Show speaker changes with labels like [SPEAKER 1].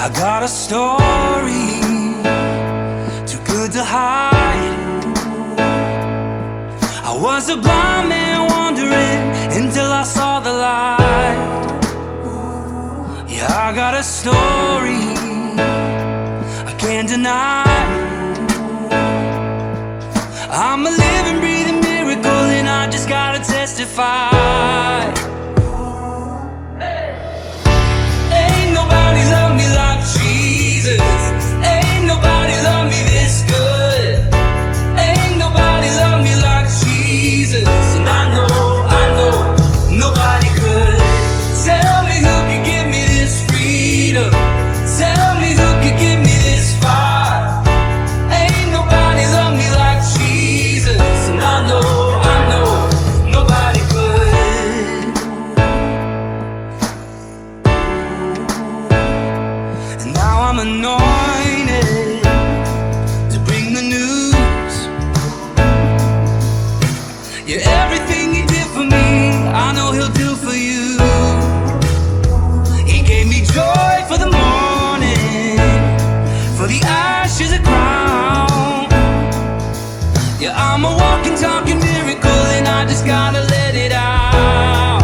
[SPEAKER 1] I got a story too good to hide. I was a blind man wandering until I saw the light. Yeah, I got a story I can't deny. I'm a living, breathing miracle, and I just gotta testify. Ain't nobody love me like Jesus. Ain't nobody love me this good. Ain't nobody love me like Jesus. And I know, nobody could. Tell me who could give me this freedom. Tell me who could give me this fire. Ain't nobody love me like Jesus. And I know, nobody could. And now I'm anointed to bring the news. Yeah, everything he did for me, I know he'll do for you. He gave me joy for the morning, for the ashes a crown. Yeah, I'm a walking, talking miracle, and I just gotta let it out.